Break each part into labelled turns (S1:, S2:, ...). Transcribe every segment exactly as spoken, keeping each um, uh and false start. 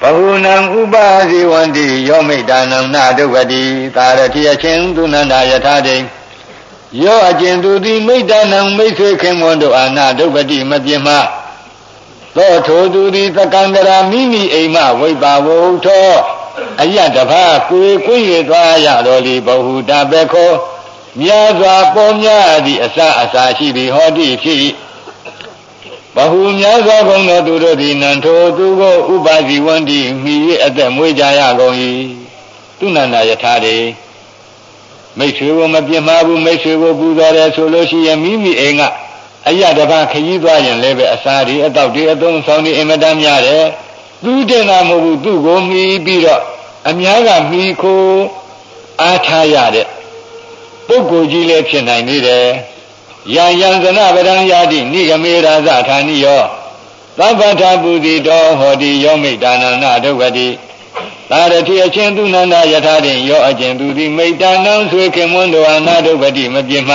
S1: Bahunam ubazi wandi yomitanam nadugadi tarati achin dunanda yatade yo ajindu di mitanam mitwe kemondo anadugadi madhyama to thodu di takandara mimi aima vibhavo tho ayatapha kwe kwe twa ya lo li bahuta bekho mya swa paw mya di asa asa shi di hodi phi Bahu nya swa gong no tu do di nan tho tu ko upasi wandi mi ye aသက်မွေးကြရကုန်၏သူနန္ဒယထာတွေမိတ်ဆွေကိုမပြစ်မှားဘူးမိတ်ဆွေကိုပူဇော်တယ်ဆိုလို့ရှိရင်မိမိအိမ်ကအယတဘာခကြီးသွားရင်လည်းပဲအစာတွေအတော့တွေအသုံးဆောင်တွေအင်မတန်များတယ်သူတင်တာမဟုတ်ဘူးသူ့ကိုမှီပြီးတော့အများကမှီခိုးအားထားရတဲ့ပုဂ္ဂိုလ်ကြီးလည်းဖြစ်နိုင်နေတယ်ယံယံဇနဗရံယာတိနိဂမေရာဇဌာနိယောသဗ္ဗထာပုတိတောဟောတိယောမိတာနနာဒုက္ခတိသာရတိအချင်းသူနန္ဒယထာတင်ယောအချင်းသူသည်မိတာနံဆွေခင်မွန်းတော်အနာဒုက္ခတိမပြင်းမ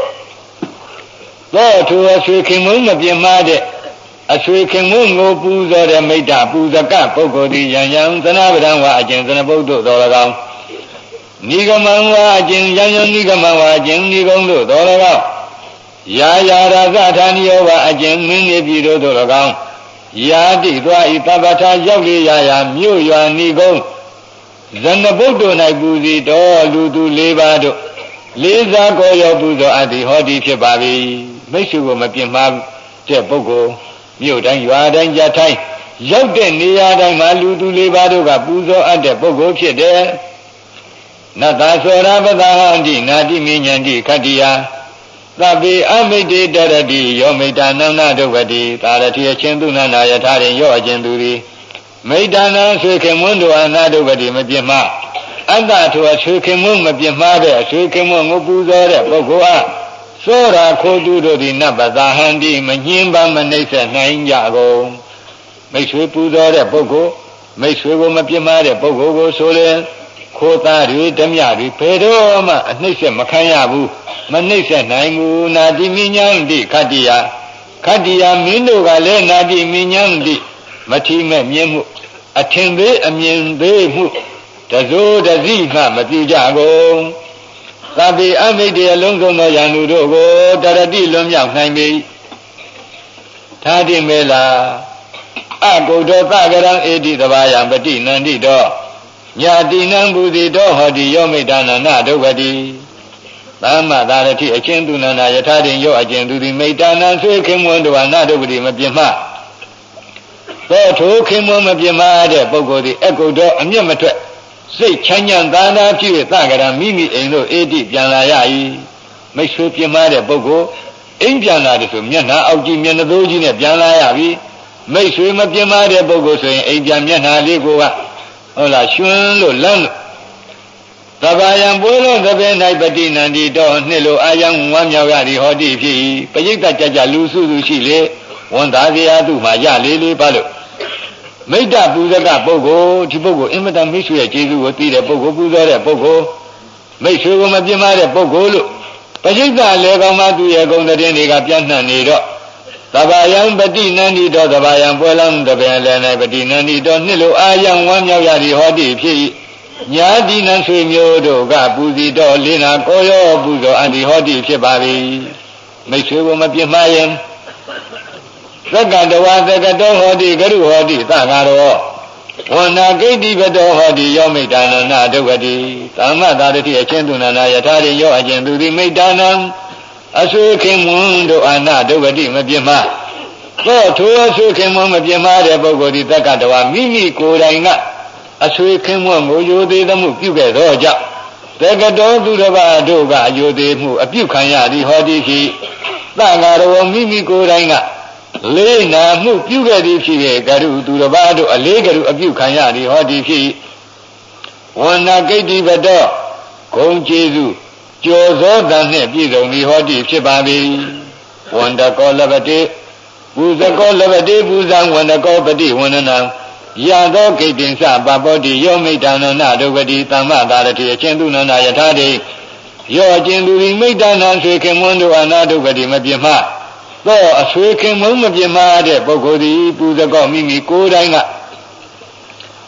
S1: သောထိုအဆွေခင်မွန်းမပြင်းမတဲ့အဆွေခင်မွန်းကိုပူဇော်တဲ့မိတာပူဇကပုဂ္ဂိုလ်သည်ယံယံဇနဗရံဝါအချင်းဇနပုဒ္ဓတော်၎င်းနိဂမံဝါအချင်းယံယံနိဂမံဝါအချင်းနိဂုံတို့တော်၎င်းယာယာရာဇဌာနိယောဝအကျဉ်မင်းနေပြည်တို့တို့၎င်းယာတိသွားဤတပ္ပထာရောက်လေရာယာမြို့ရွာနိကုံးဇနဗုဒ္ဓ၌ပူဇီတော်လူသူလေးပါးတို့လေးစားကိုရောပူဇော်အပ်သည်ဟောဒီဖြစ်ပါ၏မိတ်ဆွေကိုမပြင်းမှားတဲ့ပုဂ္ဂိုလ်မြို့တိုင်းရွာတိုင်းကြထိုင်းရောက်တဲ့နေရာတိုင်းမှာလူသူလေးပါးတို့ကပူဇော်အပ်တဲ့ပုဂ္ဂိုလ်ဖြစ်တယ်နတ္တသောရပဒဟန္တိနာတိမိညာတိခတ္တိယသဗ္ဗေအမိတေတရတိယောမိတာနန္ဒဒုက္ခတိသာရတိအချင်းသူနန္ဒယထာရင်ယောအချင်းသူသည်မိတာနံဆွေခင်မွန်းတို့အနာဒုက္ခတိမပြစ်မှားအတ္တထိုအဆွေခင်မွန်းမပြစ်မှားတဲ့အဆွေခင်မွန်းကိုပူဇော်တဲ့ပုဂ္ဂိုလ်အားသောရာခိုးသူတို့သည်နဗ္ဗသာဟန္တိမညှင်းပန်းမနှိမ့်ဆက်နိုင်ကြကုန်မိတ်ဆွေပူဇော်တဲ့ပုဂ္ဂိုလ်မိတ်ဆွေကိုမပြစ်မှားတဲ့ပုဂ္ဂိုလ်ကိုဆိုရင်ခိုးသားတွေဓမြတွေဘယ်တော့မှအနှိမ့်ဆက်မခံရဘူးမနှိမ့်ဆက်နိုင်ဘူးနာတိမိညာတိခတ္တိယခတ္တိယမင်းတို့ကလည်းနာတိမိညာတိမထီမဲ့မြင်မှုအထင်သေးအမြင်သေးမှုတစိုးတစည်းမှမပြုကြကုန်သဗ္ဗေအမိတေအလုံးစုံသောယန္တုတို့ကိုတရတိလွန်မြောက်နိုင်ပြီသာတိမေလာအကုဒ္ဒောသကရံဧတိသဘာယံပတိနန္တိတောညာတိနံဘူတိတောဟောတိယောမိတာနနာဒုက္ခတိသမ္မာသာရတိအချင်းသူနန္ဒယထာတင်ယောအချင်းသူသည်မိတာနံဆွေခင်မွန်းတော်အနာဒုက္ခတိမပြင်းမသောထိုခင်မွန်းမပြင်းမတဲ့ပုဂ္ဂိုလ်သည်အကုဒ္ဒောအမျက်မထွက်စိတ်ချမ်းသာသာနာဖြစ်၍သကရံမိမိအိမ်တို့ဧတိပြန်လာရ၏မိတ်ဆွေပြင်းမတဲ့ပုဂ္ဂိုလ်အိမ်ပြန်လာတယ်ဆိုမျက်နှာအောက်ကြီးမျက်နှာသိုးကြီးနဲ့ပြန်လာရပြီမိတ်ဆွေမပြင်းမတဲ့ပုဂ္ဂိုလ်ဆိုရင်အိမ်ပြန်မျက်နှာလေးကိုကဟုတ်လားရွှင်လို့လန်းလို့သဗ္ဗယံပွဲလုံးသဘင်၌ပတိနန္တိတောနှစ်လိုအာယံဝမ်းမြောက်ရသည်ဟောတိဖြစ်၏ပရိသတ်ကြကြလူစုစုရှိလေဝန်သားစရာသူမှရလေလေပါလို့မိတ္တပူဇကပုဂ္ဂိုလ်ဒီပုဂ္ဂိုလ်အင်မတန်မိတ်ဆွေရဲ့ကျေးဇူးကိုသိတဲ့ပုဂ္ဂိုလ်ပူဇော်တဲ့ပုဂ္ဂိုလ်မိတ်ဆွေကိုမပြင်းမတဲ့ပုဂ္ဂိုလ်လို့ပရိသတ်လေကောင်မှသူရဲ့ဂုဏ်သတင်းတွေကပြန့်နှံ့နေတော့သဗ္ဗယံပတိနန္တိတောသဗ္ဗယံပွဲလုံးသဘင်လည်း၌ပတိနန္တိတောနှစ်လိုအာယံဝမ်းမြောက်ရသည်ဟောတိဖြစ်၏ညာတိနံဆွေမျိုးတို့ကပူဇီတော်လေးနာကိုရောပူဇော်အန္တိဟောတိဖြစ်ပါ၏မိတ်ဆွေကိုမပြစ်မှားရင်သက္ကတဝါသက္ကတောဟောတိဂရုဟောတိသံဃာရောဝန္နာဂိတိပတောဟောတိယောမိတာနနာဒုက္ခတိသမ္မသာရတိအချင်းသူနာနာယထာရိယောအချင်းသူသည်မိတာနံအဆွေခင်မွန်းတို့အနာဒုက္ခတိမပြစ်မှားသောထိုအဆွေခင်မွန်းမပြစ်မှားတဲ့ပုဂ္ဂိုလ်ဒီသက္ကတဝါမိမိကိုယ်တိုင်ကအဆွေခင်မွန်းကိုယိုသေးသမှုပြုခဲ့သောကြောင့်သက္ကတောသူတစ်ပါးတို့ကယိုသေးမှုအပြုခံရသည်ဟောတိဖြစ်သံဃာတော်မိမိကိုယ်တိုင်ကလေးနာမှုပြုခဲ့သည်ဖြစ်ရဲ့ဂရုသူတစ်ပါးတို့အလေးဂရုအပြုခံရသည်ဟောတိဖြစ်ဝန္နာဂိတိပတောဂုံကျေးဇူးကျော်သောတန်နှင့်ပြည့်စုံသည်ဟောတိဖြစ်ပါသည်ဝန္တကောလပတိပူဇကောလပတိပူဇံဝန္တကောပတိဝန္ဒနာယသောဂိတင်္စပပောတိယောမိတာနနာဒုက္ခတိသမ္မသာရတိအချင်းသူနနာယထာတိယောအချင်းသူသည်မိတာနံဆွေခင်မွန်းတို့အနာဒုက္ခတိမပြင်းမသောအဆွေခင်မွန်းမပြင်းမတဲ့ပုဂ္ဂိုလ်သည်ပူဇကောမိမိကိုယ်တိုင်က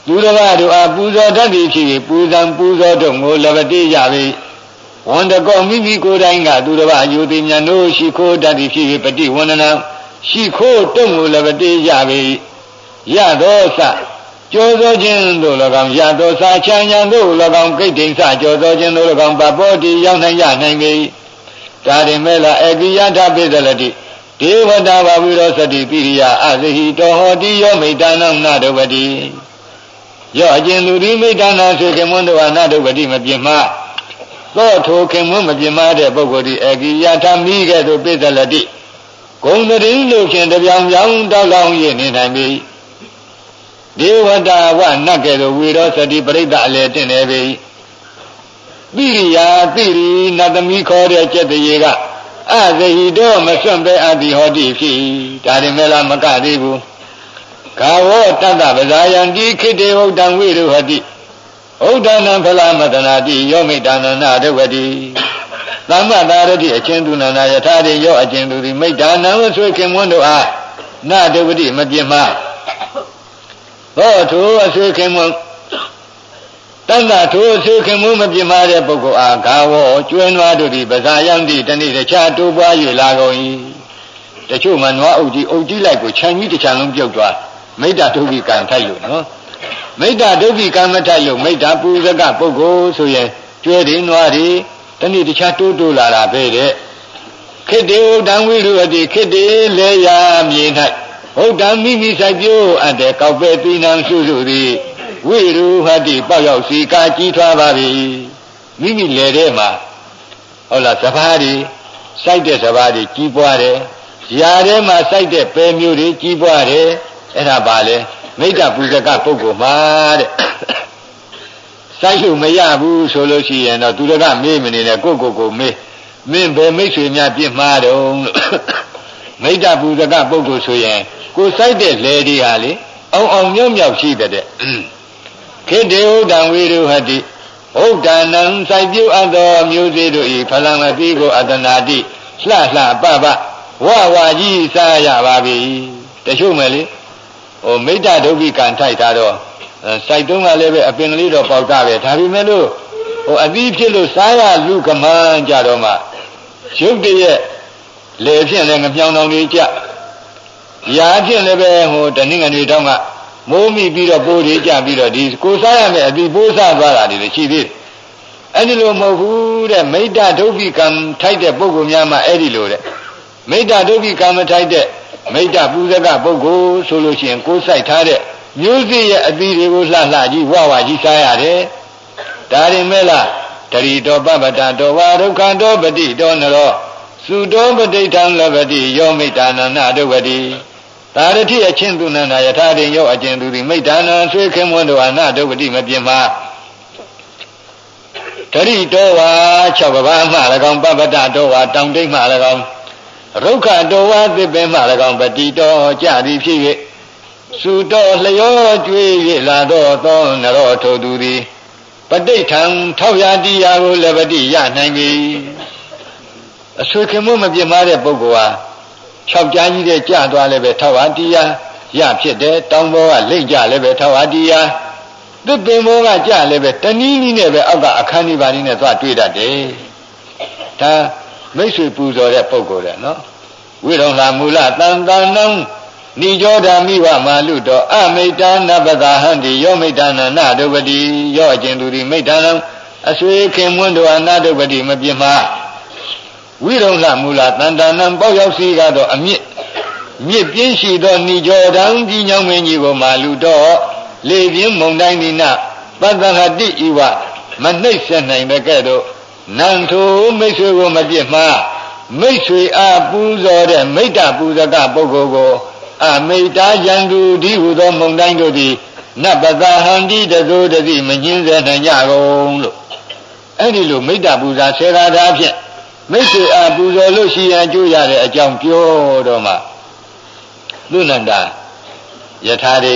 S1: သူတော်ဘာတို့အားပူဇော်တတ်သည်ဖြစ်၍ပူဇံပူဇော်တို့ကိုလဘတိရပေဝန်တကောမိမိကိုယ်တိုင်ကသူတော်ဘာယူသည်မြတ်တို့ရှိခိုးတတ်သည်ဖြစ်၍ပฏิဝန္ဒနာရှိခိုးတုံကိုလဘတိရပေရသောစကြောသောခြင်းတို့၎င်းရသောစာချမ်းညာတို့၎င်းကိဋ္ဌိစကြောသောခြင်းတို့၎င်းပပောတိရောက်နိုင်ရနိုင်ပေဒါရင်မဲ့လားအကိယထပိသလတိဒေဝတာဘဝိရောစတိပိရိယအဇဟိတောဟောတိယောမိတာနနာဒုပတိယောအကျဉ်သူဒီမိတာနာဆိုခင်မွန်းတော်နာဒုပတိမပြင်းမသောထိုခင်မွန်းမပြင်းမတဲ့ပုဂ္ဂိုလ်ဒီအကိယထမိကဲ့သို့ပိသလတိဂုံတရင်လို့ဖြင့်တပြောင်ပြောင်တောက်လောင်ရနေနိုင်ပြီဒေဝတာဝနတ်ကဲ့သို့ဝိရောစတိပရိသအလေတင့်နေပြီပိရိယာပိရိနတ်သမီးခေါ်တဲ့ကျက်တရေကအဇဟိတောမစွန့်ပဲအတိဟောတိဖြစ်ဒါရင်မဲ့လားမကသေးဘူးကာဝောတတ္တပဇာယံတိခိတေဟုတ်တံဝိရုဟတိဟုတ်တံဖလမတနာတိယောမိတာနနာဒုဝတိသမ္မတာရတိအချင်းသူနာနာယထာတိယောအချင်းသူသည်မိတာနံဆွေခင်မွန်းတို့အားနာဒုဝတိမပြင်းမသောထိုအဆွေခင်မွန်းတဏ္ဍထိုအဆွေခင်မွန်းမပြင်းမတဲ့ပုဂ္ဂိုလ်အားကာဝောကျွဲနွားတို့သည်ပဇာယံတိတနေ့တခြားတိုးပွား၍လာကုန်၏တချို့မှနွားအုပ်ကြီးအုပ်ကြီးလိုက်ကိုခြံကြီးတစ်ခြံလုံးပြုတ်သွားမိတ္တဒုက္ခိကံထိုက်လို့နော်မိတ္တဒုက္ခိကံမထိုက်လို့မိတ္တပူဇကပုဂ္ဂိုလ်ဆိုရင်ကျွဲတွေနွားတွေတနေ့တခြားတိုးတိုးလာတာပဲတဲ့ခိတေဟုတ်တံဝိရုဟတိခိတေလေယာမြေ၌ဟုတ်တံမိမိဆိုင်ပြိုးအပ်တဲ့ကောက်ပဲသီးနှံစုစုသည်ဝိရုဟတိပေါက်ရောက်စီကာကြီးထွားပါပြီမိမိလေထဲမှာဟုတ်လားစဘာတွေစိုက်တဲ့စဘာတွေကြီးပွားတယ်ຢာထဲမှာစိုက်တဲ့ပဲမျိုးတွေကြီးပွားတယ်အဲ့ဒါပါလေမိတ္တပူဇကပုဂ္ဂိုလ်မှာတဲ့စိုက်လို့မရဘူးဆိုလို့ရှိရင်တော့သူတကမေးမနေနဲ့ကိုကိုကိုမေးမင်းဘယ်မိတ်ဆွေများပြစ်မှားတော့လို့မိတ္တပူဇကပုဂ္ဂိုလ်ဆိုရင်ကိုစိုက်တဲ့လေတွေဟာလေအောင်အောင်မြောက်မြောက်ရှိတဲ့ခေတ္တဟုတ်တံဝိရုဟတိဟုတ်တံနံစိုက်ပြုအပ်သောမျိုးစေ့တို့ဤဖလံအတိကိုအတနာတိလှလှပပဝဝကြီးစားရပါပြီတချို့မယ်လေဟိုမိတ္တဒုက္ခိကံထိုက်တာတော့စိုက်တုံးကလည်းပဲအပင်ကလေးတော့ပေါက်တာပဲဒါပေမဲ့လို့ဟိုအသီးဖြစ်လို့စားရလူကမန်းကြတော့မှရုပ်တရက်လေဖြင့်လည်းငပြောင်တောင်ကြီးကြရာဖြင့်လည်းပဲဟိုတနင်္ဂနွေတောင်းကမိုးမိပြီးတော့ပိုးတွေကြပြီးတော့ဒီကိုစားရမယ်အသီးပိုးစားသွားတာတွေလည်းရှိသေးတယ်အဲ့ဒီလိုမဟုတ်ဘူးတဲ့မိတ္တဒုက္ခိကံထိုက်တဲ့ပုဂ္ဂိုလ်များမှာအဲ့ဒီလိုတဲ့မိတ္တဒုက္ခိကံမထိုက်တဲ့မိတ္တပူဇကပုဂ္ဂိုလ်ဆိုလို့ရှိရင်ကိုယ်စိုက်ထားတဲ့မျိုးစေ့ရဲ့အသီးတွေကိုလှလှကြီးဝဝကြီးစားရတယ်ဒါရင်မဲ့လားတရိတောပပတတောဝါဒုက္ခတောပတိတောနရောသုတောပဋိဋ္ဌံလဘတိယောမိတာနနာဒုဝတိသာရတိအချင်းသူနန္ဒယထာတင်ယောအကျဉ်သူသည်မိတာနဆွေခင်မွန်းတို့အနာဒုဝတိမပြင်းမှာတရိတောဝါ၆ပါးမှ၎င်းပပတတောဝါတောင်တိတ်မှ၎င်းရုက္ခတောဝါသစ်ပင်မှ၎င်းပတိတောကြသည်ဖြစ်၍သုတောလျောကျွေး၍လာတော့သောနရောထိုသူသည်ပဋိဋ္ဌံထောက်ရတရားကိုလည်းပတိရနိုင်ပြီအဆွေခင်မမပြင်းမာတဲ့ပုဂ္ဂိုလ်ဟာ၆ကြားကြီးတဲ့ကြာသွားလည်းပဲထောက်ရတရားရဖြစ်တယ်တောင်ဘောကလိမ့်ကြလည်းပဲထောက်ရတရားသစ်ပင်ဘောကကြာလည်းပဲတနည်းနည်းနဲ့ပဲအောက်ကအခန်းကြီးပါလေးနဲ့သွားတွေ့တတ်တယ်ဒါမိတ်ဆွေပူဇော်တဲ့ပုဂ္ဂိုလ်တဲ့နော်ဝိရုံလာမူလတန်တန်နံနိကြောဓာမိဝမာလူတော်အမိတ္တနပဒဟံတိယောမိတ္တနာနဒုပတိယောအကျဉ်သူသည်မိတ္တနံအဆွေခင်မွန်းတော်အနာဒုပတိမပြင်းမှာဝိရုံလာမူလတန်တန်နံပေါရောက်စီကတော့အမြင့်မြင့်ပြင်းရှိသောနိကြောဓာကြီးညောင်းမင်းကြီးကိုမာလူတော်လေပြင်းမုန်တိုင်းဒီနပတ္တဟတိဤဝမနှိမ့်ဆက်နိုင်တဲ့ကဲ့သို့နံထိုမိတ်ဆွေကိုမပြစ်မှားမိတ်ဆွေအားပူဇော်တဲ့မိတ္တပူဇကပုဂ္ဂိုလ်ကိုအမိတ္တယံသူဒီဟုသောမုန်တိုင်းတို့သည်နပတဟံတိတသို့တည်းမငင်းစေနိုင်ကြကုန်လို့အဲ့ဒီလိုမိတ္တပူဇာဆေရာဓာဖြင့်မိတ်ဆွေအားပူဇော်လို့ရှိရန်ကြိုးရတဲ့အကြောင်းပြောတော့မှလူနန္ဒာယထာတွေ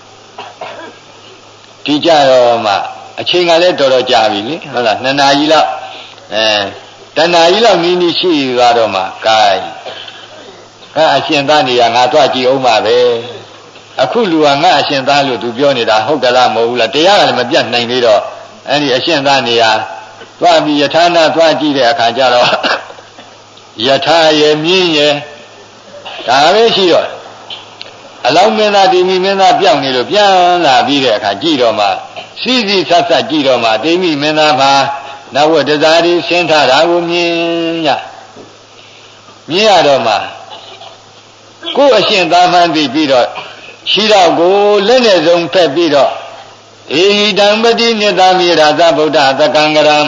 S1: ဒီကြတော့မှအချိန်ကလည်းတော်တော်ကြာပြီလေဟုတ်လားနှစ်နာရီလောက်အဲတနာရီလောက်နီးနီးရှိသွားတော့မှ gain အဲအရှင်သားနေရငါသွားကြည့်အောင်ပါပဲအခုလူကငါအရှင်သားလို့သူပြောနေတာဟုတ်ကလားမဟုတ်ဘူးလားတရားကလည်းမပြတ်နိုင်သေးတော့အဲ့ဒီအရှင်သားနေရာသွားပြီးယထာနာသွားကြည့်တဲ့အခါကျတော့ယထာရဲ့မြင်းရဲ့ဒါပဲရှိတော့အလောင်းမင်းသားတိမိမင်းသားပြောင်းနေလို့ပြန်လာပြီးတဲ့အခါကြည့်တော့မှစီစီဆက်ဆက်ကြည့်တော့မှတိမိမင်းသားမှာနဝတ္တဇာတိဆင်းထတာကိုမြင်ရမြင်ရတော့မှကိုယ်အရှင်သားမှန်းသိပြီးတော့ရှိတော့ကိုလက်နဲ့စုံဖက်ပြီးတော့ဧဟိတံပတိနိတ္တမိရာဇဗုဒ္ဓသကံကရံ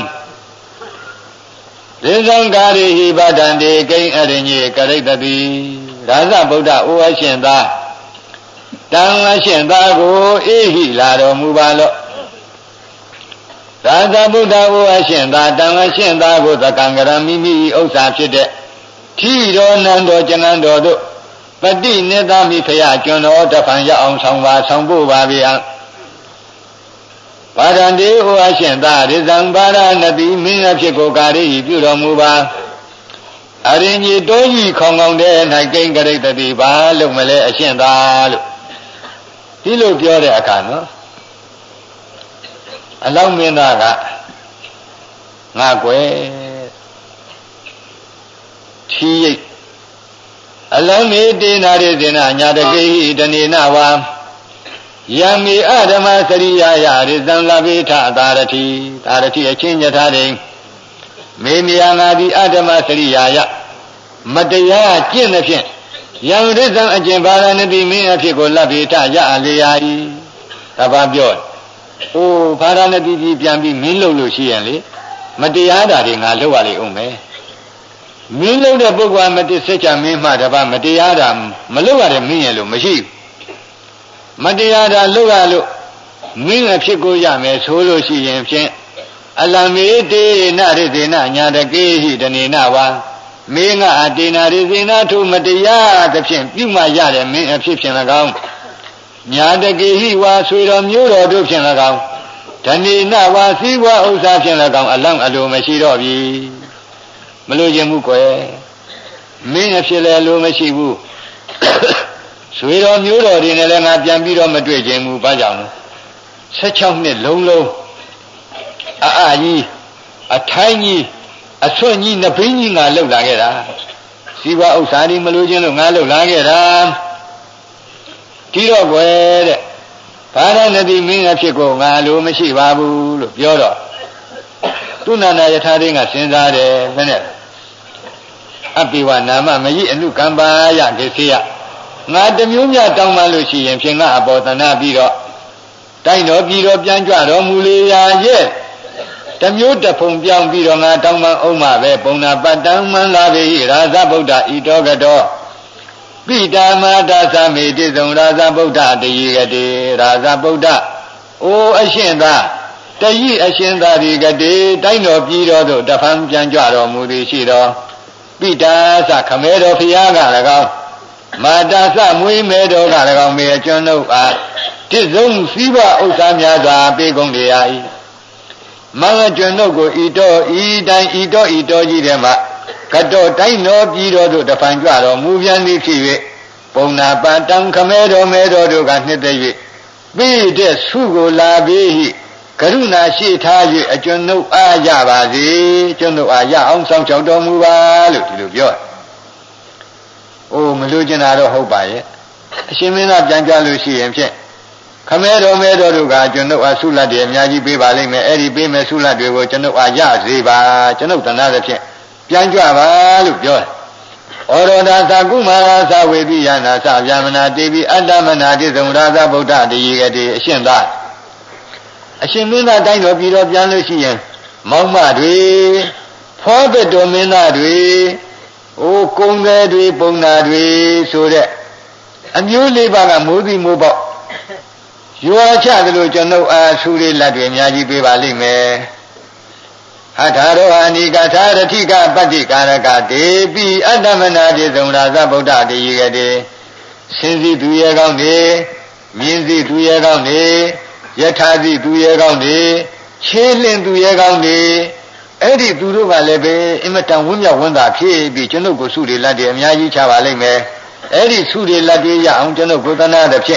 S1: ရေဇံကာရိဟိဗဒံတေကိဉ္အရိညေကရိတတိရာဇဗုဒ္ဓဩအရှင်သားတံအရှင်သားကိုဧဟိလာတော်မူပါလော့ရာဇဗုဒ္ဓဩအရှင်သားတံအရှင်သားကိုသကံကရံမိမိဥစ္စာဖြစ်တဲ့ထီတော်နန္တော်ကျနန္တော်တို့ပတိနိတ္တမိဖရာကျွန်တော်တဖန်ရအောင်ဆောင်ပါဆောင်ဖို့ပါဗျာပါဒံတေဟောအရှင်သာရိဇံပါရဏတိမင်းအဖြစ်ကိုကာရိပြုတော်မူပါအရင်ကြီးတိုးကြီးခေါင်ခေါင်တဲ့၌ကိဉ္ကရိတတိပါလို့မလဲအရှင်သာလို့ဒီလိုပြောတဲ့အခါနော်အလောင်းမင်းသားကငါကွယ်ထီရိတ်အလံမေတေနာရေဇေနညာတကေဟိတနေနဝါယံမေအဓမ္မစရိယာယရိသံလဘိထသာရတိသာရတိအချင်းညထာတိမေမြာငါသည်အဓမ္မစရိယာယမတရားကျင့်သည်ဖြင့်ယံရိသံအကျင့်ဘာရဏတိမင်းအဖြစ်ကိုလဘိထရအလေယာ၏ဒါပါပြောအိုးဘာရဏတိကြီးပြန်ပြီးမင်းလုပ်လို့ရှိရင်လေမတရားတာတွေငါလုပ်ရလေဦးမယ်မင်းလုံးတဲ့ပုဂ္ဂိုလ်မတစ္ဆချမင်းမှတပါမတရားတာမလုပ်ရတဲ့မင်းရဲ့လို့မရှိဘူးမတရားတာလုပ်ရလို့မင်းအဖြစ်ကိုရမယ်ဆိုလို့ရှိရင်ဖြင့်အလမေတေနရိသေနညာတကေဟိတနေနဝါမင်းကအတေနာရိသေနထုမတရားသဖြင့်ပြုမှရတဲ့မင်းအဖြစ်ဖြင့်၎င်းညာတကေဟိဝါဆွေတော်မျိုးတော်တို့ဖြင့်၎င်းဓနေနဝါစီဝါဥစ္စာဖြင့်၎င်းအလောင်းအလိုမရှိတော့ပြီမလို့ခြင်းမှုကွယ်မင်းအဖြစ်လည်းလိုမရှိဘူးဆွေတော်မျိုးတော်တွေနဲ့လည်းငါပြန်ပြီးတော့မတွေ့ခြင်းဘူးဘာကြောင့်လဲ十六နှစ်လုံးလုံးအာအာကြီးအထိုင်းကြီးအဆွတ်ကြီးနှစ်ဘင်းကြီးငါလှုပ်လာခဲ့တာစီးပွားဥစ္စာတွေမလို့ခြင်းလို့ငါလှုပ်လာခဲ့တာဒီတော့ကွယ်တဲ့ဘာရဏတိမင်းအဖြစ်ကိုငါလိုမရှိပါဘူးလို့ပြောတော့သူနာနာယထာရင်းကစဉ်းစားတယ်မနဲ့အပိဝနာမမကြီးအနုကံပါယဒေသေယငါတမျိုးမြတောင်းမှလို့ရှိရင်ဖြင့်ငါအပေါ်တနာပြီးတော့တိုက်တော်ပြီးတော့ပြန်ကြွတော်မူလေရာရဲ့တမျိုးတဖုံပြောင်းပြီးတော့ငါတောင်းမှအောင်မှပဲပုံနာပတ္တံမန္လာဘေဟိရာဇဗုဒ္ဓဤတော်ကတော်ပိတာမတာသမေတိဇုံရာဇဗုဒ္ဓတယေကတိရာဇဗုဒ္ဓအိုအရှင်သာတယိအရှင်သာဒီကတိတိုက်တော်ပြီးတော်သို့တဖန်ပြန်ကြွတော်မူသည်ရှိတော်ပိတာသခမဲတော်ဖျားက၎င်းမာတာသမွေးမဲတော်က၎င်းမေအကျွန်းတို့အားတိစုံစည်းပဥစ္စာများစွာပေးကုန်လေ၏မင်္ဂကျွန်းတို့ကိုဤတော်ဤတိုင်းဤတော်ဤတော်ကြီးထဲမှာကတော်တိုင်းတော်ပြည်တော်တို့တဖန်ကြွတော်မူပြန်သည်ဖြစ်၍ပုံနာပတံခမဲတော်မဲတော်တို့ကနှစ်သက်၍ပြီးတဲ့ဆုကိုလာပြီးဟိကရုဏာရှိထား၍အကျွန်းတို့အားရပါစေကျွန်းတို့အားရအောင်ဆောင်ချောက်တော်မူပါလို့ဒီလိုပြောတယ်။အိုးမလို့ကျင်တာတော့ဟုတ်ပါရဲ့အရှင်မင်းသားပြန်ကြလို့ရှိရင်ဖြင့်ခမဲတော်မဲတော်တို့ကကျွန်ုပ်အားဆုလတ်တွေအများကြီးပေးပါလိမ့်မယ်အဲ့ဒီပေးမယ်ဆုလတ်တွေကိုကျွန်ုပ်အားရစေပါကျွန်ုပ်တနာတဲ့ဖြင့်ပြန်ကြပါလို့ပြောတယ်ဩရောဒသာကုမာရသဝေပိယနာသဗျာမနာတေပိအတ္တမနာတိသမုဒ္ဒသဗုဒ္ဓတယေကတိအရှင်သားအရှင်မင်းသားတိုင်းတော်ပြည်တော်ပြန်လို့ရှိရင်မောင်မတွေဖောဘက်တော်မင်းသားတွေအိုးကုံသည်တွေပုံနာတွေဆိုတဲ့အမျိုးလေးပါးကမိုးသည်မိုးပေါက်ရွာချတယ်လို့ကျွန်ုပ်အားဆူလေးလက်တွေအများကြီးပေးပါလိမ့်မယ်ဟထာရောအနိကထာရတိကပတ္တိကာရကဒေပိအတ္တမနာတိသမုဒ္ဒသဗုဒ္ဓတယေကတိစင်စီသူရဲကောင်းနေမြင်းစီသူရဲကောင်းနေယထာစီသူရဲကောင်းနေခြေလင်းသူရဲကောင်းနေအဲ့ဒီသူတို့ကလည်းပဲအင်မတန်ဝန်းမြောက်ဝန်းသာဖြစ်ပြီးကျွန်ုပ်ကိုဆုတွေလက်တွေအများကြီးချပါလိမ့်မယ်အဲ့ဒီဆုတွေလက်တွေရအောင်ကျွန်ုပ်ကိုသနာတဲ့ဖြင့်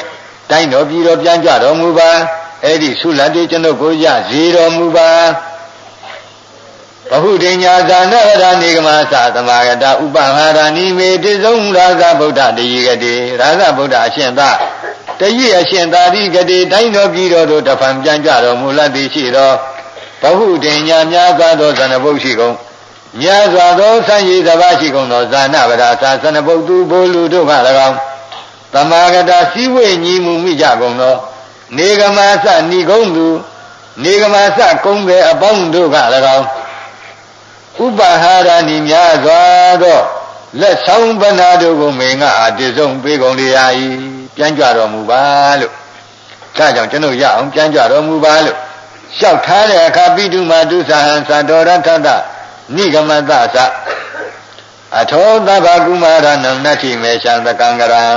S1: တိုင်းတော်ပြည်တော်ပြန်ကြတော်မူပါအဲ့ဒီဆုလတ်တွေကျွန်ုပ်ကိုရစေတော်မူပါဘဟုဒိညာဇာနဝရဏိကမသသမာဂတဥပဟာရဏိမေတိဆုံးရာဇဗုဒ္ဓတyiကတိရာဇဗုဒ္ဓအရှင်သာတyiအရှင်သာရိကတိတိုင်းတော်ပြည်တော်တို့တဖန်ပြန်ကြတော်မူလတ်သည်ရှိတော်ဘဟုဒိညာများစွာသောဇဏဗုဒ္ဓရှိကုန်များစွာသောဆံရည်သဘာရှိကုန်သောဇာနဝရသာဇဏဗုဒ္ဓဘိုလ်လူတို့က၎င်းသမာဂတစည်းဝေးညီမှုမိကြကုန်သောနေဂမသဏိကုံသူနေဂမသကုံပဲအပေါင်းတို့က၎င်းဥပဟာရဏိများစွာသောလက်ဆောင်ပနာတို့ကိုမေငါအတိဆုံးပေးကုန်လေရာ၏ပြန်ကြတော်မူပါလို့ဒါကြောင့်ကျွန်တော်ရအောင်ပြန်ကြတော်မူပါလို့လျှောက်ထားတဲ့အခါပိတုမာတုသဟံသတောရထတနိဂမတသအထောသဗ္ဗကုမာရဏံနတ္ထိမေရှံသကံကရံ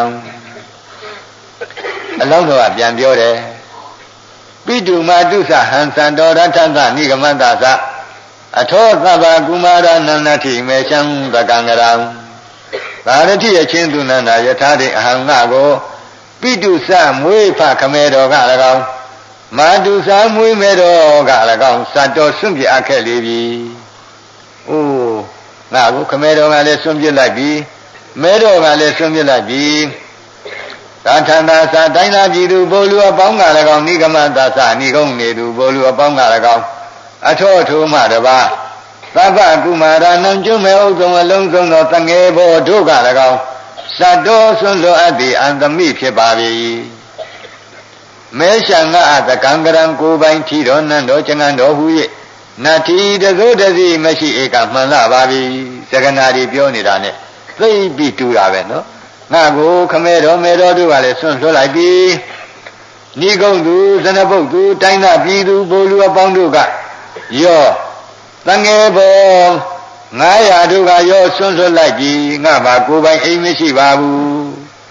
S1: အလောင်းတော်ကပြန်ပြောတယ်ပိတုမာတုသဟံသတောရထတနိဂမတသအထောသဗ္ဗကုမာရဏံနတ္ထိမေရှံသကံကရံသာရတိအချင်းသူနန္ဒာယထာတိအဟံငါကိုပိတုသမွေးဖခမဲတော်က၎င်းမာတုသမွေးမဲတော်က၎င်းစတ်တော်ဆွန့်ပြအပ်ခဲ့လေပြီ။အိုးငါကိုခမဲတော်ကလည်းဆွန့်ပြလိုက်ပြီမဲတော်ကလည်းဆွန့်ပြလိုက်ပြီ။သာထန္တာသာတိုင်းသာပြည်သူဘိုလ်လူအပေါင်းက၎င်းနိဂမသာသဏိကုံနေသူဘိုလ်လူအပေါင်းက၎င်းအထောထိုမှတပါသဗ္ဗကုမာရဏံကျွမဲဥသုံအလုံးစုံသောတငယ်ဘောတို့က၎င်းစတ်တော်ဆွန့်လွတ်အပ်သည့်အန္တမိဖြစ်ပါ၏မဲရှံငါအတကံကရံကိုပိုင်ထီတော်နံတော်ကျငန်တော်ဟူ၍နတ္ထိတစိုးတစီမရှိဧကမှန်လာပါပြီသက္ကနာတွေပြောနေတာနဲ့သိပြီးတူတာပဲနော်ငါကိုခမဲတော်မဲတော်တို့ကလည်းဆွန့်လွတ်လိုက်ပြီနိဂုံသူဇနဗုဒ္ဓတိုင်းသားပြည်သူဘိုလ်လူအပေါင်းတို့ကယောတငယ်ဘောငါးရာတို့ကရောဆွန့်လွတ်လိုက်ပြီငါပါကိုယ်ပိုင်အိမ်မရှိပါဘူး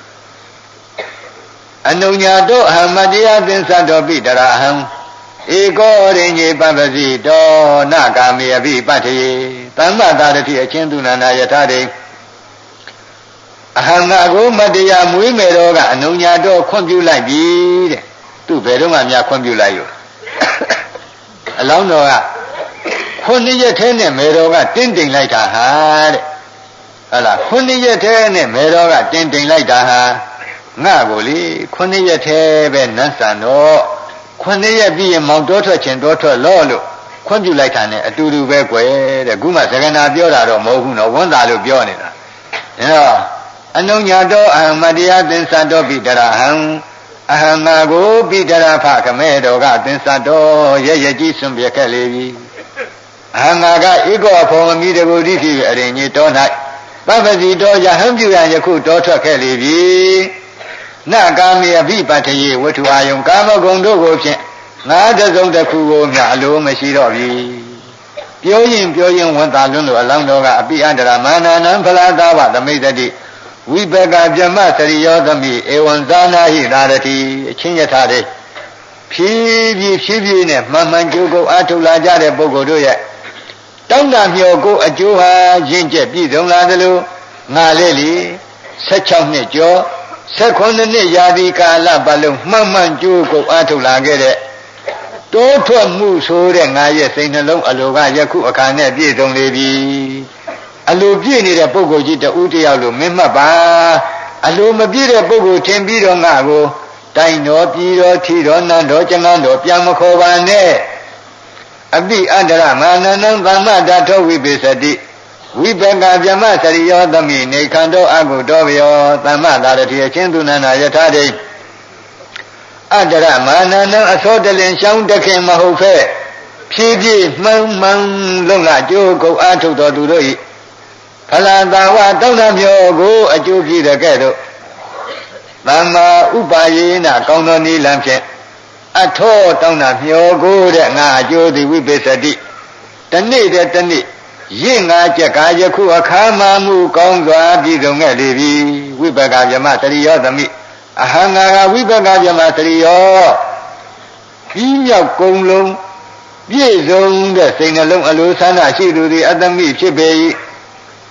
S1: အနုညာတို့အဟမတရားသင်္သတော်ပိတရာဟံဧကောရိညေပပစီတောနဂာမေအဘိပတ္ထေသမ္မတာရတိအချင်းသူနန္ဒာယထာတိအဟံငါကိုမတရားမွေးမယ်တော့ကအနုညာတို့ခွင့်ပြုလိုက်ပြီတဲ့သူဘယ်တော့မှများခွင့်ပြုလိုက်ရောအလောင်းတော်ကခုနှစ်ရက်ထဲနဲ့မေတော်ကတင်းတိမ်လိုက်တာဟာတဲ့ဟုတ်လားခုနှစ်ရက်ထဲနဲ့မေတော်ကတင်းတိမ်လိုက်တာဟာငါကိုလေခုနှစ်ရက်ထဲပဲနတ်ဆန်တော့ခုနှစ်ရက်ပြီးရင်မောင်တောထွက်ခြင်းတောထွက်လော့လို့ခွင့်ပြုလိုက်တာနဲ့အတူတူပဲကွယ်တဲ့ခုမှသက္ကနာပြောတာတော့မဟုတ်ဘူးနော်ဝန်တာလို့ပြောနေတာအဲတော့အနုညာတော်အဟမတရားသင်္သတော်ပိတရာဟံအဟံငါကိုပိတရာဖခမဲတော်ကသင်္သတော်ရဲ့ရဲ့ကြီးဆွံပြခဲ့လေပြီအဟံငါကဧကောဖောမမိတကူတိဖြစ်အရင်ကြီးတော်၌ပပစီတော်ယဟံပြုရန်ယခုတော်ထွက်ခဲ့လေပြီနကာမေအဘိပတ္ထေဝတ္ထုအာယုံကာမဂုဏ်တို့ကိုဖြင့်ငါတစုံတစ်ခုကိုမြအလိုမရှိတော့ပြီပြောရင်ပြောရင်ဝန်တာလွန်းလို့အလောင်းတော်ကအပိအန္တရာမာနနံဖလာသဝသမိတ္တိဝိပကပြမစရိယောသမိဧဝံဇာနာဟိသာရတိအချင်းယထာတဲ့ဖြည်းဖြည်းဖြည်းဖြည်းနဲ့မှန်မှန်ကြိုးကိုအထုတ်လာကြတဲ့ပုဂ္ဂိုလ်တို့ရဲ့တောင်းတမျှော်ကိုအကျိုးဟာရင့်ကျက်ပြည့်စုံလာသလိုငါလေးလေ၁၆နှစ်ကျော်၁၉နှစ်ရာသီကာလပတ်လုံးမှန်မှန်ကြိုးကိုအထုတ်လာခဲ့တဲ့တိုးထွက်မှုဆိုတဲ့ငါရဲ့စိတ်နှလုံးအလိုကယခုအခါနဲ့ပြည့်စုံလေပြီအလိုပြည့်နေတဲ့ပုဂ္ဂိုလ်ကြီးတဦးတယောက်လို့မင်းမှတ်ပါအလိုမပြည့်တဲ့ပုဂ္ဂိုလ်ထင်ပြီးတော့ငါကိုတိုင်းတော်ပြည်တော်ထီတော်နန်းတော်ကျန်တော်ပြန်မခေါ်ပါနဲ့အပိအန္တရမာနနံသမ္မတာထောဝိပိစတိဝိပကဗြဟ္မစရိယောသမိနေခန္တောအကုတောဘယောသမ္မတာရတိအချင်းသူနန္ဒာယထာတိအန္တရမာနနံအသောတလင်ရှောင်းတခင်မဟုတ်ဖဲဖြည်းဖြည်းမှန်မှန်လုံလာကြိုးကုပ်အားထုတ်တော်သူတို့၏ဖလာတာဝတောင်းတမျိုးကိုအကျိုးပြည့်တဲ့ကဲ့သို့သမ္မာဥပါယေနကောင်းသောနည်းလမ်းဖြင့်အထောတောင်းတာမျောကိုတဲ့ငါအကျိုးသည်ဝိပစ္စတိတနေ့တည်းတနေ့ရင့်ငါကြက်ကယခုအခါမှမူကောင်းစွာပြည်စုံခဲ့လေပြီဝိပကဗြဟ္မစရိယောသမိအဟံငါကဝိပကဗြဟ္မစရိယောပြီးမြောက်ကုံလုံးပြည့်စုံတဲ့စိတ်နှလုံးအလိုဆန္ဒရှိသူသည်အတ္တမိဖြစ်ပေ၏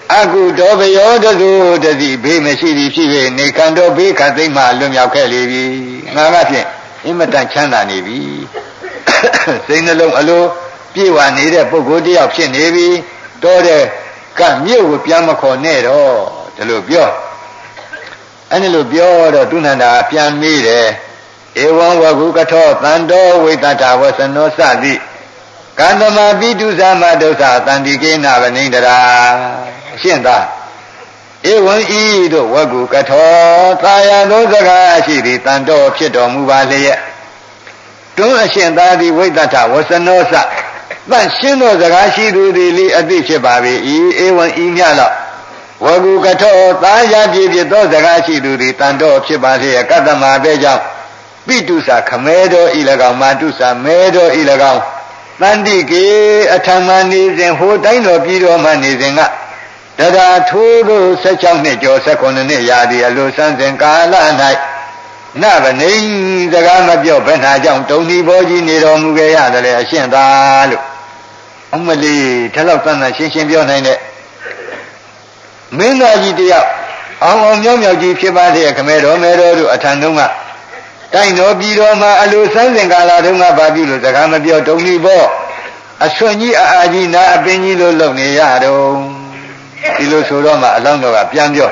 S1: အခုတော်ဘယောတစုတစီဘေးမရှိသည်ဖြစ်၍နေခန္ဓာဘေးခတ်သိမ်းမှလွတ်မြောက်ခဲ့လေပြီငါကဖြင့်အင်မတန်ချမ်းသာနေပြီစိတ်နှလုံးအလိုပြေဝနေတဲ့ပုဂ္ဂိုလ်တယောက်ဖြစ်နေပြီတော်တဲ့ကမြို့ကိုပြန်မခေါ်နဲ့တော့ဒီလိုပြောအဲ့ဒီလိုပြောတော့ဒုနန္ဒာပြန်မေးတယ်ဧဝံဝဂုကထောတန်တော်ဝိတ္တဝဆနောစတိကန္တမပိတုဇမဒုက္ခတန္တိကေနဗနိန္ဒရာအရှင်းသာဧဝံဤတို့ဝဂုကထောသာယသောစကားရှိသည်တန်တော်ဖြစ်တော်မူပါလျက်တွန်းအရှင်းသာသည်ဝိတ္တဝဆနောစတန်ရှင်းသောစကားရှိသူသည်လေအသိဖြစ်ပါ၏ဧဝံဤမြလောက်ဝဂုကထောသာယပြည့်ပြည့်သောစကားရှိသူသည်တန်တော်ဖြစ်ပါလျက်ကတ္တမပဲကြောင့်ပိတုစာခမဲတော်ဤ၎င်းမာတုစာမဲတော်ဤ၎င်းတန္တိကေအထမနေစဉ်ဟိုတိုင်းတော်ပြည်တော်မှနေစဉ်ကတရာထိုးသော၁၆နှစ်ကျော်၁၉နှစ်ရာသီအလိုဆန်းစဉ်ကာလ၌နဗနိစကားမပြောဘယ်နှကြောင့်တုံဒီဘောကြီးနေတော်မူခဲ့ရတယ်လေအရှင်းသာလို့အမလီဒီလောက်တန်တန်ရှင်းရှင်းပြောနိုင်တဲ့မင်းသားကြီးတယောက်အောင်အောင်မြောက်မြောက်ကြီးဖြစ်ပါတဲ့ခမဲတော်မဲတော်တို့အထံတုန်းကတိုင်းတော်ပြည်တော်မှာအလိုဆန်းစဉ်ကာလတုန်းကဘာပြုလို့စကားမပြောတုံဒီဘောအဆွန်ကြီးအာအာကြီးနာအပင်ကြီးလို့လုပ်နေရတော့ဒီလိုဆိုတော့မှအလောင်းတော်ကပြန်ပြော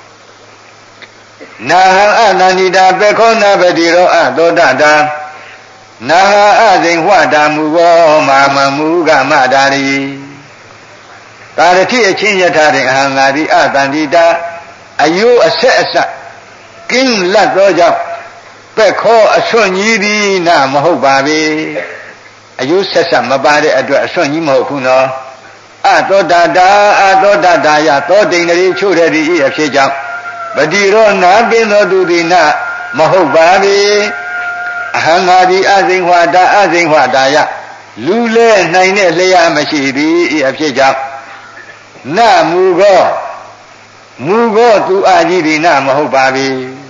S1: နာဟံအနန္တိတာပေခောနာပတိရောအသောတတာနာဟံအစိန်ဟွတာမူဘောမာမမူကမတာရီတာရတိအချင်းယထာတဲ့အဟံငါတိအတန္တိတာအယုအဆက်အဆက်ကင်းလတ်သောကြောင့်ပေခောအဆွန်ကြီးသည်နာမဟုတ်ပါပေအယုဆက်ဆက်မပါတဲ့အတွက်အဆွန်ကြီးမဟုတ်ဘူးနော်အသောတတာအသောတတာယသောတိန်တည်းချို့တဲ့ဒီအဖြစ်ကြောင့်ပတိရောနာပင်သောသူသည်နာမဟုတ်ပါပေအဟံငါဒီအစိန်ဟွာတာအစိန်ဟွာတာယလူလဲနိုင်တဲ့လျာမရှိသည်အဖြစ်ကြောင့်နာမူကောမူကောသူအကြီးသည်နာမဟုတ်ပါပေ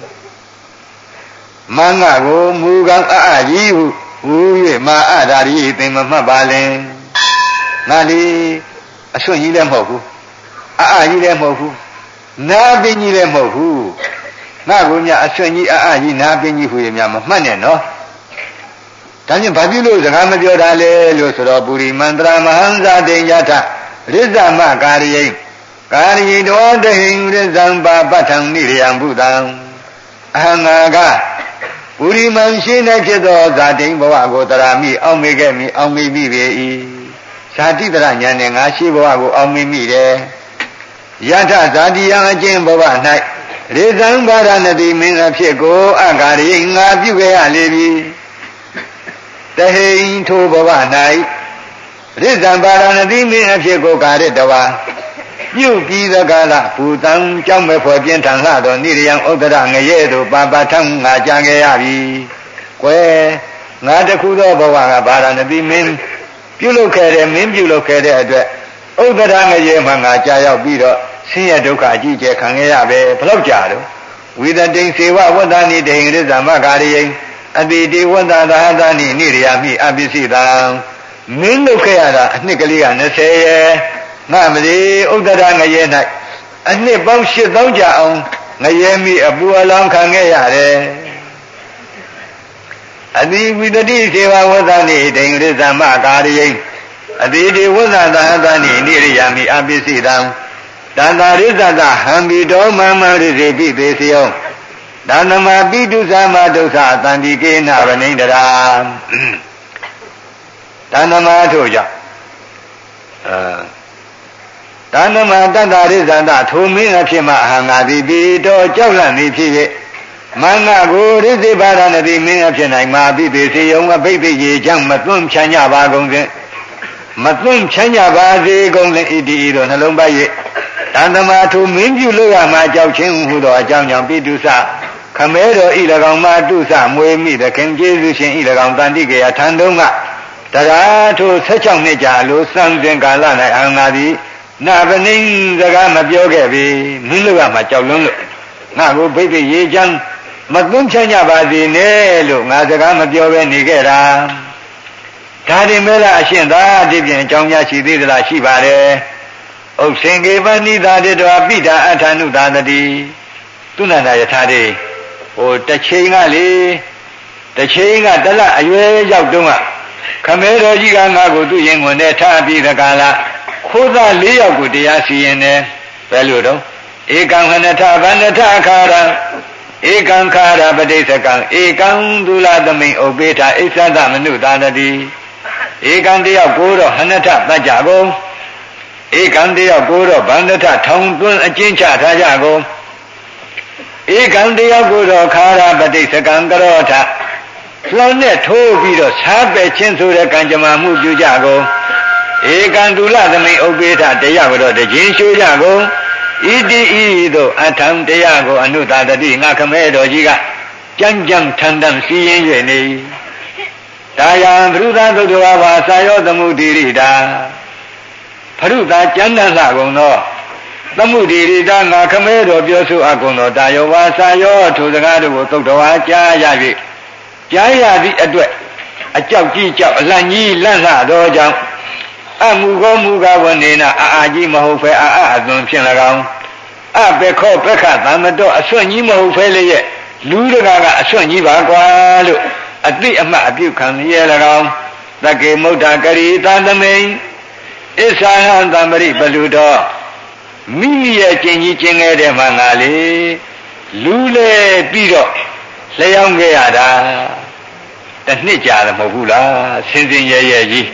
S1: မင်္ဂကိုမူကံအအကြီးဟုဟူ၍မာအဓာရီသင်မမှတ်ပါလင်ငါလီအဆွကြီးလည်းမဟုတ်ဘူးအအကြီးလည်းမဟုတ်ဘူးနာပင်ကြီးလည်းမဟုတ်ဘူးငါကိုမြအဆွကြီးအအကြီးနာပင်ကြီးဟူ၍များမမှတ်နဲ့နော်ဒါဖြင့်ဘာဖြစ်လို့စကားမပြောတာလဲလို့ဆိုတော့ပုရိမန္တရာမဟံဇာတိယထရိဇမကာရိယိကာရိယတောတဟိရိဇံပါပဋ္ဌံနိရိယံဘုဒ္ဓံအဟံငါကပုရိမံရှိနေဖြစ်သောဇာတိဘဝကိုတရာမိအောင်မေခဲ့မိအောင်မေမိပေ၏ဇာတိတရဉာဏ်နဲ့ငါရှိဘဝကိုအောင်မေမိတယ်ယထဇာတိယံအကျင့်ဘဝ၌ရေဇံပါရဏတိမင်းအဖြစ်ကိုအကာရိငါပြုခဲ့ရလေပြီတဟိန်ထိုဘဝ၌ရိဇံပါရဏတိမင်းအဖြစ်ကိုကာရတဝါပြုပြီးသကာလဘူတံကြောင့်မဲ့ဖို့ပြင်းထန်လာသောနိရိယံဥဒ္ဒရငရဲတို့ပါပါထံငါကြံခဲ့ရပြီကွယ်ငါတခုသောဘဝကပါရဏတိမင်းပြုလုပ်ခဲ့တဲ့မင်းပြုလုပ်ခဲ့တဲ့အတွက်ဥဒ္ဒရငရဲမှာငါကြာရောက်ပြီးတော့ဆင်းရဲဒုက္ခအကြီးကျယ်ခံခဲ့ရပဲဘယ်လောက်ကြာတော့ဝိသတိစေဝဝတ္တနိတေဟိရိဇမကာရိယိအတိတိဝတ္တသာသနိနိရိယာမိအပိစိတံမင်းလုပ်ခဲ့ရတာအနှစ်ကလေးက၂၀ရဲ့ငါမလေးဥဒ္ဒရငရဲ၌အနှစ်ပေါင်း၈သောင်းကြာအောင်ငရဲမိအပူအလောင်းခံခဲ့ရတယ်အတိဝိတတိစေဝဝတ္တနိတေဟိရိဇမကာရိယိအတိတိဝတ္တသာသနိနိရိယာမိအပိစိတံတန္တာရိသတဟံဘိတောမမရိစေပိသေစယောတန္တမပိတုသမဒုက္ခတန္တိကေနဗနိန္ဒရာတန္တမထို့ကြောင့်အဲတန္တမတတ္တရိသတထိုမင်းအဖြစ်မှအဟံငါသည်ဘိတောကြောက်လန့်သည်ဖြစ်၍မင်္ဂကိုရိစေပါရဏတိမင်းအဖြစ်၌မာပိသေစယောအဘိသိရေကြောင့်မသွန့်ဖြန့်ကြပါကုန်စဉ်မသွန့်ဖြန့်ကြပါစေကုန်လင်ဣတိဤသို့နှလုံးပိုက်၍တန်တမာထုမင်းပြုလို့ရမှာကြောက်ချင်းဟူသောအကြောင်းကြောင့်ပိတုစခမဲတော်ဤ၎င်းမှာတုသမွေမိသခင်ကျေးဇူးရှင်ဤ၎င်းတန်တိကေယထံတုံးကတရားထု၁၆နှစ်ကြာလို့စံစဉ်ကာလ၌အဟံငါသည်နာဗနိစကားမပြောခဲ့ပြီမင်းလို့ရမှာကြောက်လွန်းလို့ငါကိုဘိသိရေချမ်းမသွန်းချမ်းကြပါစေနဲ့လို့ငါစကားမပြောဘဲနေခဲ့တာဒါတင်မဲ့လားအရှင်သာဒီပြင်အကြောင်းများရှိသေးသလားရှိပါတယ်ဥစ္စေကေပနိသာတေတောပိတာအထာနုသာတတိသူနန္ဒယထာတေဟိုတစ်ချိန်ကလေတစ်ချိန်ကတလအရွယ်ရောက်တုန်းကခမဲတော်ကြီးကငါ့ကိုသူ့ရင်ဝင်နဲ့ထားပြီးတကလားခိုးသားလေးယောက်ကိုတရားစီရင်တယ်ဘယ်လိုတော့ဧကံဟနထဗန္နထခါရဧကံခါရပဋိစ္စကံဧကံဒုလသမိန်ဥပေထာဣစ္ဆသမနုသာတတိဧကံတယောက်ကိုတော့ဟနထတတ်ကြကုန်ဧကံတယောက်ကိုတော့ဗန္နထထောင်သွင်းအကျဉ်းချထားကြကုန်ဧကံတယောက်ကိုတော့ခါရပဋိစ္စကံကရောထလှမ်းနဲ့ထိုးပြီးတော့စားပယ်ချင်းဆိုတဲ့ကံကြမ္မာမှုပြုကြကုန်ဧကံဒုလသမိန်ဥပေထာတရားကိုတော့တခြင်းရှိုးကြကုန်ဣတိဤသို့အထံတရားကိုအနုသာတတိငါခမဲတော်ကြီးကကြမ်းကြမ်းထန်ထန်စီရင်၍နေဒါယံဘုရားသုတ္တဝါဘာသာယောသမှုတိရိတာဘုရားကြမ်းတမ်းလှကုန်သောသမှုတိရိတာငါခမဲတော်ပြောဆိုအပ်ကုန်သောဒါယောဝါစာယောထိုစကားတို့ကိုသုတ္တဝါကြားရ၍ကြားရသည့်အတွက်အကြောက်ကြီးကြောက်အလန့်ကြီးလန့်လှသောကြောင့်အမှုကောမူကားဝနေနာအာအာကြီးမဟုတ်ဖဲအာအာအသွင်ဖြင့်၎င်းအဘေခောပက္ခသမတော်အဆွန့်ကြီးမဟုတ်ဖဲလေရဲ့လူတကာကအဆွန့်ကြီးပါကွာလို့အတိအမှတ်အပြုခံရ၎င်းသကေမုဒ္ဒကရိသာသမိန်ဣစ္ဆာဟံသံပရိပလူတော်မိမိရဲ့ကျင်ကြီးကျင်ငယ်တဲ့မှာငါလေလူလေပြီးတော့လျှောင်းခဲ့ရတာတစ်နှစ်ကြာတယ်မဟုတ်ဘူးလားစင်စင်ရဲရဲကြီး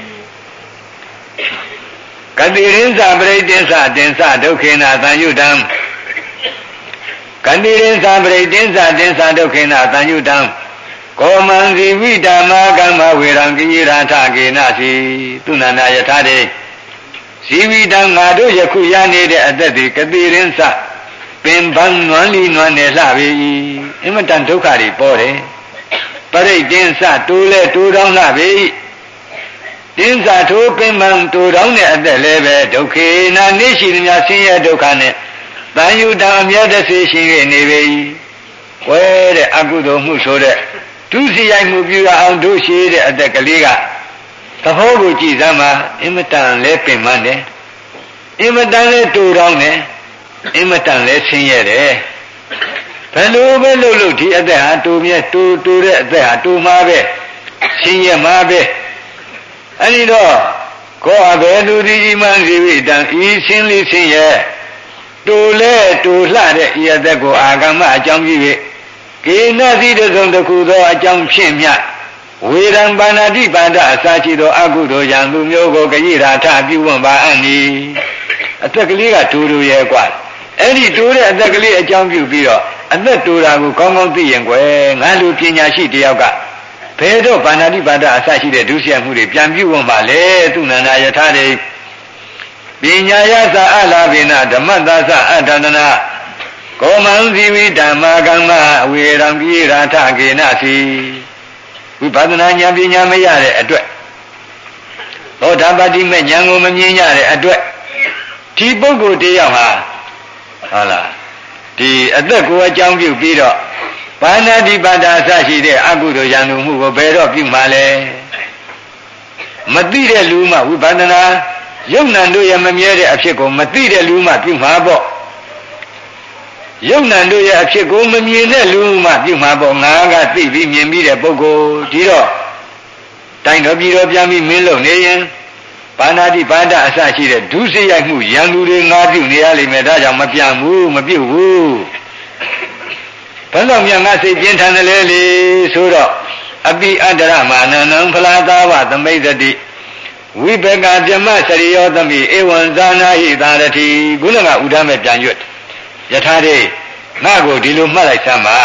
S1: ကတိရင်းစာပရိတင်းစာတင်စာဒုက္ခေနာသံယုတံကတိရင်းစာပရိတင်းစာတင်စာဒုက္ခေနာသံယုတံကောမံဇီဝိဓမ္မာကမ္မဝေရံကိရာထကေနစီသူနန္ဒယထာတေဇီဝိတံငါတို့ယခုရနေတဲ့အသက်ဒီကတိရင်းစာပင်ပန်းနွမ်းလီနွမ်းနေလှပြီအင်မတန်ဒုက္ခတွေပေါ်တယ်ပရိတင်းစာတိုးလဲတိုးတောင်းလှပြီတင်းစာထိုးပင်ပန်းတိုးတောင်းတဲ့အသက်လည်းပဲဒုက္ခေနာနေရှိသမျှဆင်းရဲဒုက္ခနဲ့တန်ယူတံအမြဲတစေရှိ၍နေပြီဝဲတဲ့အကုသိုလ်မှုဆိုတဲ့ဒုစရိုက်မှုပြုရအောင်တို့ရှိတဲ့အသက်ကလေးကသဘောကိုကြည်စမ်းမှာအင်မတန်လဲပင်ပန်းတယ်အင်မတန်လဲတိုးတောင်းတယ်အင်မတန်လဲဆင်းရဲတယ်ဘယ်လိုပဲလုပ်လို့ဒီအသက်ဟာတိုးမြဲတိုးတိုးတဲ့အသက်ဟာတိုးမှာပဲဆင်းရဲမှာပဲအဲ့ဒီတော့ကိုယ်အဘယ်လူဒီဣမံဇီဝိတံဤရှင်းလေးဆင်းရဲတိုးလဲတိုးလှတဲ့ဤအသက်ကိုအာဂမအကြောင်းပြု၍ကေနစီတစုံတစ်ခုသောအကြောင်းဖြင့်မြတ်ဝေရံပါဏာတိပါဒအစာရှိသောအကုသိုလ်ယံသူမျိုးကိုကိရာထပြုဝံပါအံ့ဤအသက်ကလေးကတိုးတိုးရဲกว่าအဲ့ဒီတိုးတဲ့အသက်ကလေးအကြောင်းပြုပြီးတော့အသက်တိုးတာကိုကောင်းကောင်းသိရင်ကွယ်ငါလူပညာရှိတယောက်ကဘယ်တော့ပါဏာတိပါဒအစရှိတဲ့ဒုစရိုက်မှုတွေပြန်ပြုဝံပါလေသူနန္ဒယထာတေပညာယသအလာဘိနဓမ္မသသအတန္တနာကောမံဇီဝိဓမ္မာကမ္မဝေရံပိရာထကေနစီဝိပဿနာဉာဏ်ပညာမရတဲ့အတွက်သောတာပတိမဲ့ဉာဏ်ကိုမမြင်ရတဲ့အတွက်ဒီပုဂ္ဂိုလ်တယောက်ဟာဟုတ်လားဒီအသက်ကိုအကြောင်းပြုပြီးတော့ပါဏာတိပါဒအစရှိတဲ့အကုသိုလ်ယံလူမှုကိုဘယ်တော့ပြုမှလဲမသိတဲ့လူမှဝိပဿနာယုံနံတို့ရဲ့မမြဲတဲ့အဖြစ်ကိုမသိတဲ့လူမှပြုမှာပေါ့ယုံနံတို့ရဲ့အဖြစ်ကိုမမြင်တဲ့လူမှပြုမှာပေါ့ငါကသိပြီးမြင်ပြီးတဲ့ပုဂ္ဂိုလ်ဒီတော့တိုင်းတော်ပြည်တော်ပြန်ပြီးမင်းလုံနေရင်ပါဏာတိပါဒအစရှိတဲ့ဒုစရိုက်မှုယံလူတွေငါပြုနေရလိမ့်မယ်ဒါကြောင့်မပြန်ဘူးမပြုတ်ဘူးဘယ်တော့မြန်ငါစိတ်ပြင်းထန်တယ်လေလေဆိုတော့အပိအတ္တရမာနနံဖလာသာဝသမိတ်တိဝိဘကပြမစရိယောသမိဧဝံဇာနာဟိသာရတိခုနကဥဒ္ဓမဲ့ပြန်ရွတ်ယထာတေငါကိုဒီလိုမှတ်လိုက်စမ်းပါ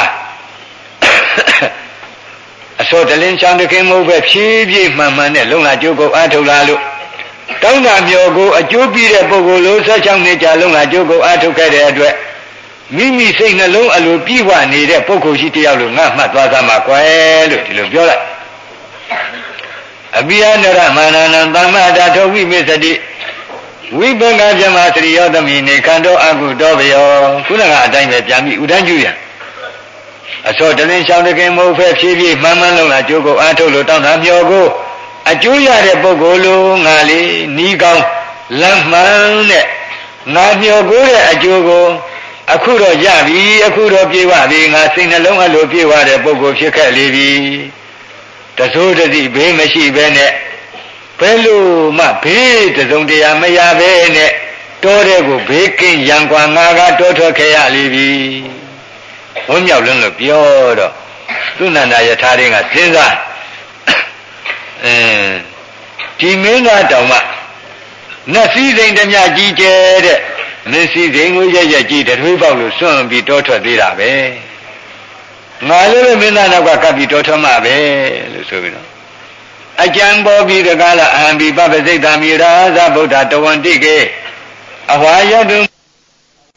S1: အစောတလင်းချောင်းတခင်မဟုတ်ပဲဖြည်းဖြည်းမှန်မှန်နဲ့လုံလာကြိုးကိုအားထုတ်လာလို့တောင်းတာမျိုးကိုအကျိုးပြီးတဲ့ပုဂ္ဂိုလ်လို့ဆက်ချောင်းနေကြလုံလာကြိုးကိုအားထုတ်ခဲ့တဲ့အတွက်မိမိစိတ်နှလုံးအလိုပြည့်ဝနေတဲ့ပုဂ္ဂိုလ်ရှိတယောက်လို့ငါမှတ်သွားသမှာကွယ်လို့ဒီလိုပြောလိုက်အပိယနရမာနနံသမ္မာဒထောဝိမေသတိဝိပင်္ဂပြမစရိယောသမိနေခန္ဓာအကုတောဘယောခုနကအတိုင်းပဲပြန်ပြီးဥဒန်းကျူရအစောတလင်းရှောင်းတခင်မဟုတ်ဖဲဖြည်းဖြည်းမှန်မှန်လုံးလာကြိုးကိုအားထုတ်လို့တောင်းတာမျောကိုအကျိုးရတဲ့ပုဂ္ဂိုလ်လိုငါလေးနီးကောင်းလမ်းမှန်နဲ့ငါမျှော်ကိုးတဲ့အကျိုးကိုအခုတော့ရပြီအခုတော့ပြေဝပြီငါစိတ်နှလုံးအလိုပြေဝတဲ့ပုဂ္ဂိုလ်ဖြစ်ခဲ့လေပြီတစိုးတစီဘေးမရှိဘဲနဲ့ဘယ်လိုမှဘေးတစုံတရာမရဘဲနဲ့တောတဲ့ကိုဘေးကင်းရန်ကွာငါကတောထွက်ခဲ့ရလေပြီဝန်းမြောက်လွန်းလို့ပြောတော့သုဏန္ဒယထာရင်းကစဉ်းစားအင်းဒီမင်းသားတောင်မှနတ်စည်းစိမ်တမျှကြီးကျဲတဲ့မင်းစည်းစိမ်ကိုရရကြီးတထွေးပေါက်လို့စွန့်ပြီးတောထွက်သေးတာပဲငါလည်းပဲမင်းသားနောက်ကကပ်ပြီးတောထွက်မှာပဲလို့ဆိုပြီးတော့အကြံပေါ်ပြီးတကားလားအဟံဘိပပစိတ်တာမိရာဇဗုဒ္ဓတဝန္တိကေအဝါယတု